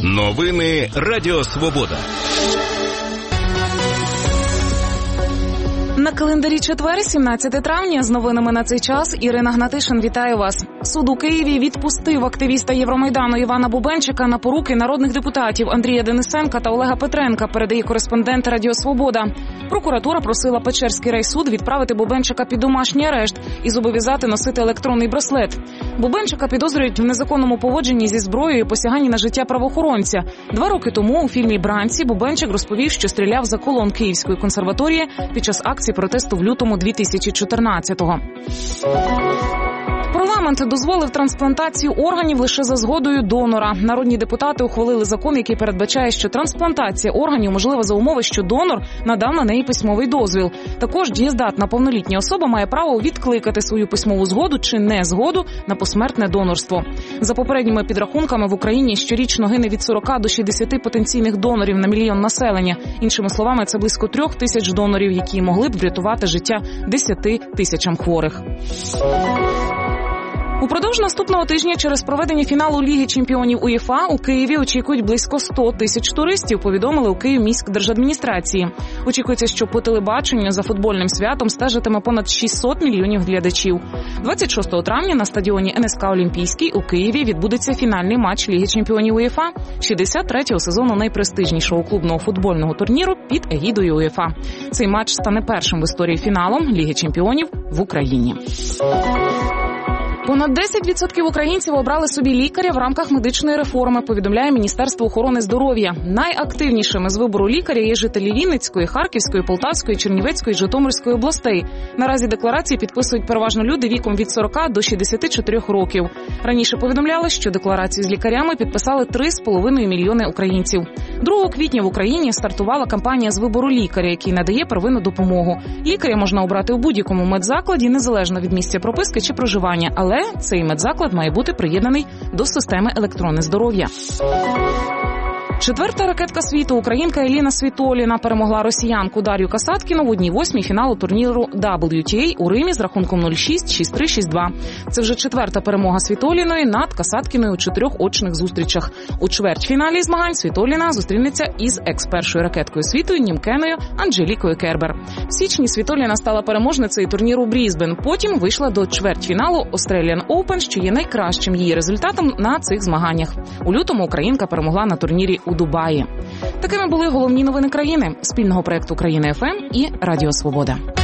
Новини Радіо Свобода. На календарі четвер, 17 травня. З новинами на цей час Ірина Гнатишин. Вітаю вас. Суд у Києві відпустив активіста Євромайдану Івана Бубенчика на поруки народних депутатів Андрія Денисенка та Олега Петренка, передає кореспондент Радіо Свобода. Прокуратура просила Печерський райсуд відправити Бубенчика під домашній арешт і зобов'язати носити електронний браслет. Бубенчика підозрюють в незаконному поводженні зі зброєю і посяганні на життя правоохоронця. 2 роки тому у фільмі «Бранці» Бубенчик розповів, що стріляв за колон Київської консерваторії під час акції протесту в лютому 2014-го. Парламент дозволив трансплантацію органів лише за згодою донора. Народні депутати ухвалили закон, який передбачає, що трансплантація органів можлива за умови, що донор надав на неї письмовий дозвіл. Також дієздатна повнолітня особа має право відкликати свою письмову згоду чи незгоду на посмертне донорство. За попередніми підрахунками, в Україні щорічно гине від 40 до 60 потенційних донорів на мільйон населення. Іншими словами, це близько 3 тисяч донорів, які могли б врятувати життя 10 тисячам хворих. Упродовж наступного тижня через проведення фіналу Ліги чемпіонів УЄФА у Києві очікують близько 100 тисяч туристів, повідомили у Київміськдержадміністрації. Очікується, що по телебаченню за футбольним святом стежитиме понад 600 мільйонів глядачів. 26 травня на стадіоні НСК «Олімпійський» у Києві відбудеться фінальний матч Ліги чемпіонів УЄФА, 63-го сезону найпрестижнішого клубного футбольного турніру під егідою УЄФА. Цей матч стане першим в історії фіналом Ліги чемпіонів в Україні. Понад 10% українців обрали собі лікаря в рамках медичної реформи, повідомляє Міністерство охорони здоров'я. Найактивнішими з вибору лікаря є жителі Вінницької, Харківської, Полтавської, Чернівецької, Житомирської областей. Наразі декларації підписують переважно люди віком від 40 до 64 років. Раніше повідомляли, що декларації з лікарями підписали 3,5 мільйони українців. 2 квітня в Україні стартувала кампанія з вибору лікаря, який надає первинну допомогу. Лікаря можна обрати у будь-якому медзакладі, незалежно від місця прописки чи проживання, але цей медзаклад має бути приєднаний до системи електронне здоров'я. 4-та ракетка світу, українка Еліна Світоліна, перемогла росіянку Дар'ю Касаткіну в 1/8 фіналу турніру WTA у Римі з рахунком 0-6, 6-3, 6-2. Це вже 4-та перемога Світоліної над Касаткіною у 4 очних зустрічах. У чвертьфіналі змагань Світоліна зустрінеться із екс-першою ракеткою світу німчанкою Анджелікою Кербер. В січні Світоліна стала переможницею турніру Брізбен. Потім вийшла до чвертьфіналу Australian Open, що є найкращим її результатом на цих змаганнях. У лютому українка перемогла на турнірі у Дубаї. Такими були головні новини країни, спільного проєкту «Країна ФМ» і Радіо Свобода.